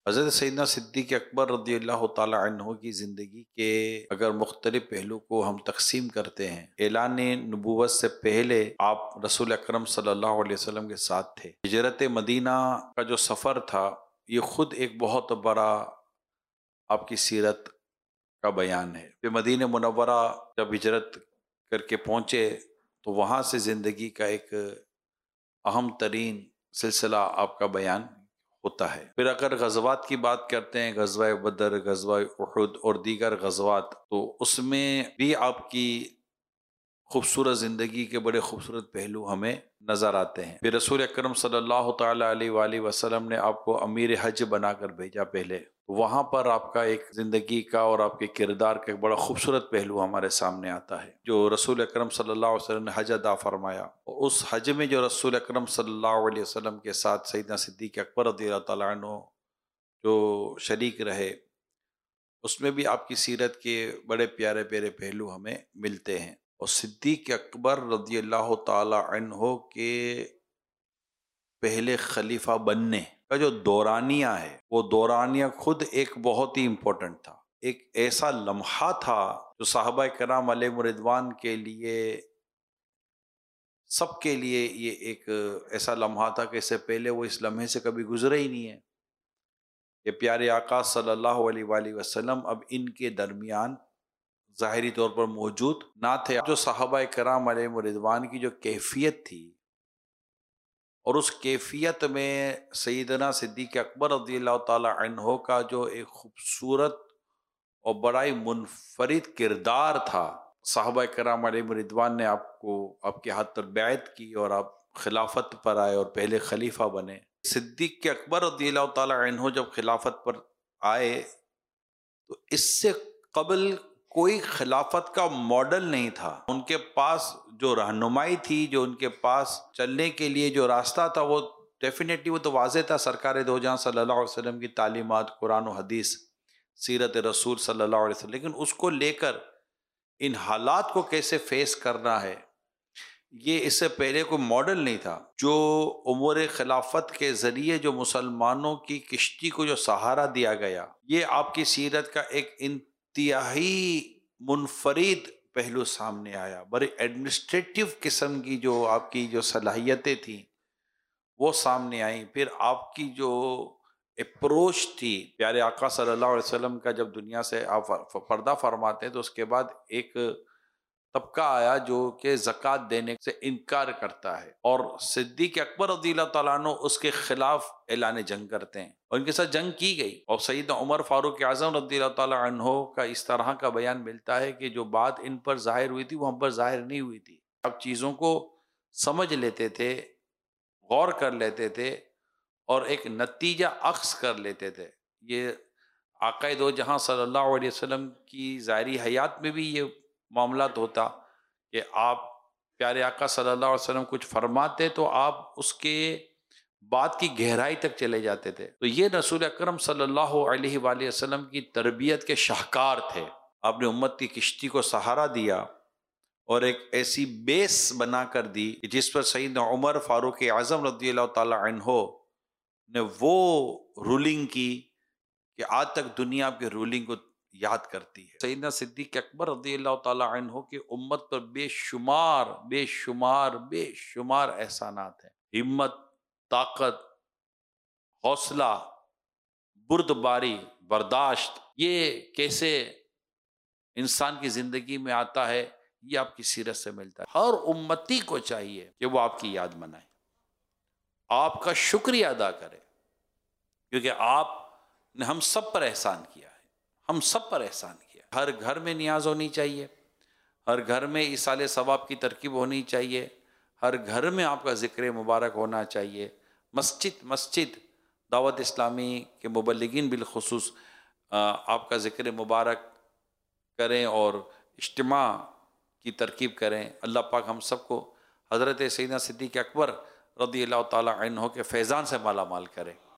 حضرت سیدنا صدیق اکبر رضی اللہ تعالی عنہ کی زندگی کے اگر مختلف پہلو کو ہم تقسیم کرتے ہیں، اعلان نبوت سے پہلے آپ رسول اکرم صلی اللہ علیہ وسلم کے ساتھ تھے۔ ہجرت مدینہ کا جو سفر تھا یہ خود ایک بہت بڑا آپ کی سیرت کا بیان ہے۔ پھر مدینہ منورہ جب ہجرت کر کے پہنچے تو وہاں سے زندگی کا ایک اہم ترین سلسلہ آپ کا بیان ہوتا ہے۔ پھر اگر غزوات کی بات کرتے ہیں، غزوہ بدر، غزوہ احد اور دیگر غزوات، تو اس میں بھی آپ کی خوبصورت زندگی کے بڑے خوبصورت پہلو ہمیں نظر آتے ہیں۔ پھر رسول اکرم صلی اللہ تعالی علیہ وآلہ وسلم نے آپ کو امیر حج بنا کر بھیجا پہلے، وہاں پر آپ کا ایک زندگی کا اور آپ کے کردار کا ایک بڑا خوبصورت پہلو ہمارے سامنے آتا ہے، جو رسول اکرم صلی اللہ علیہ وسلم نے حج ادا فرمایا۔ اور اس حج میں جو رسول اکرم صلی اللہ علیہ وسلم کے ساتھ سیدنا صدیق اکبر رضی اللہ تعالیٰ عنہ جو شریک رہے، اس میں بھی آپ کی سیرت کے بڑے پیارے پیارے پہلو ہمیں ملتے ہیں۔ اور صدیق اکبر رضی اللہ تعالی عنہ کے پہلے خلیفہ بننے کا جو دورانیہ ہے، وہ دورانیہ خود ایک بہت ہی امپورٹنٹ تھا، ایک ایسا لمحہ تھا جو صحابہ کرام علیہ رضوان کے لیے، سب کے لیے یہ ایک ایسا لمحہ تھا کہ اس سے پہلے وہ اس لمحے سے کبھی گزرے ہی نہیں ہے کہ پیارے آقا صلی اللہ علیہ وآلہ وسلم اب ان کے درمیان ظاہری طور پر موجود نہ تھے۔ جو صحابہ کرام علیہ رضوان کی جو کیفیت تھی، اور اس کیفیت میں سیدنا صدیق اکبر رضی اللہ تعالی عنہ کا جو ایک خوبصورت اور بڑا ہی منفرد کردار تھا، صحابہ کرام علیہ رضوان نے آپ کو آپ کے ہاتھ پر بیعت کی اور آپ خلافت پر آئے اور پہلے خلیفہ بنے۔ صدیق اکبر رضی اللہ تعالی عنہ جب خلافت پر آئے تو اس سے قبل کوئی خلافت کا ماڈل نہیں تھا۔ ان کے پاس جو رہنمائی تھی، جو ان کے پاس چلنے کے لیے جو راستہ تھا، وہ ڈیفینیٹلی وہ تو واضح تھا، سرکار دو جہاں صلی اللہ علیہ وسلم کی تعلیمات، قرآن و حدیث، سیرت رسول صلی اللہ علیہ وسلم، لیکن اس کو لے کر ان حالات کو کیسے فیس کرنا ہے، یہ اس سے پہلے کوئی ماڈل نہیں تھا۔ جو امور خلافت کے ذریعے جو مسلمانوں کی کشتی کو جو سہارا دیا گیا، یہ آپ کی سیرت کا ایک انتہائی منفرد پہلو سامنے آیا۔ بڑی ایڈمنسٹریٹو قسم کی جو آپ کی جو صلاحیتیں تھیں وہ سامنے آئیں۔ پھر آپ کی جو اپروچ تھی، پیارے آقا صلی اللہ علیہ وسلم کا جب دنیا سے آپ پردہ فرماتے ہیں تو اس کے بعد ایک طبقہ آیا جو کہ زکوٰۃ دینے سے انکار کرتا ہے، اور صدیق اکبر رضی اللہ تعالیٰ عنہ اس کے خلاف اعلان جنگ کرتے ہیں، اور ان کے ساتھ جنگ کی گئی۔ اور سیدنا عمر فاروق اعظم رضی اللہ تعالیٰ عنہ کا اس طرح کا بیان ملتا ہے کہ جو بات ان پر ظاہر ہوئی تھی وہ ہم پر ظاہر نہیں ہوئی تھی۔ اب چیزوں کو سمجھ لیتے تھے، غور کر لیتے تھے، اور ایک نتیجہ اخذ کر لیتے تھے۔ یہ آقا دو جہاں صلی اللہ علیہ وسلم کی ظاہری حیات میں بھی یہ معاملات ہوتا کہ آپ پیارے آقا صلی اللہ علیہ وسلم کچھ فرماتے تو آپ اس کے بات کی گہرائی تک چلے جاتے تھے۔ تو یہ رسول اکرم صلی اللہ علیہ وآلہ وسلم کی تربیت کے شاہکار تھے۔ آپ نے امت کی کشتی کو سہارا دیا اور ایک ایسی بیس بنا کر دی جس پر سیدنا عمر فاروق اعظم رضی اللہ تعالی عنہ نے وہ رولنگ کی کہ آج تک دنیا آپ کے رولنگ کو یاد کرتی ہے۔ سیدنا صدیق اکبر رضی اللہ تعالی عنہ کی امت پر بے شمار بے شمار بے شمار احسانات ہیں۔ ہمت، طاقت، حوصلہ، بردباری، برداشت، یہ کیسے انسان کی زندگی میں آتا ہے، یہ آپ کی سیرت سے ملتا ہے۔ ہر امتی کو چاہیے کہ وہ آپ کی یاد منائے، آپ کا شکریہ ادا کرے، کیونکہ آپ نے ہم سب پر احسان کیا ہے، ہم سب پر احسان کیا۔ ہر گھر میں نیاز ہونی چاہیے، ہر گھر میں ایصال ثواب کی ترکیب ہونی چاہیے، ہر گھر میں آپ کا ذکر مبارک ہونا چاہیے۔ مسجد دعوت اسلامی کے مبلغین بالخصوص آپ کا ذکر مبارک کریں اور اجتماع کی ترکیب کریں۔ اللہ پاک ہم سب کو حضرت سیدنا صدیق اکبر رضی اللہ تعالی عنہ کے فیضان سے مالا مال کرے۔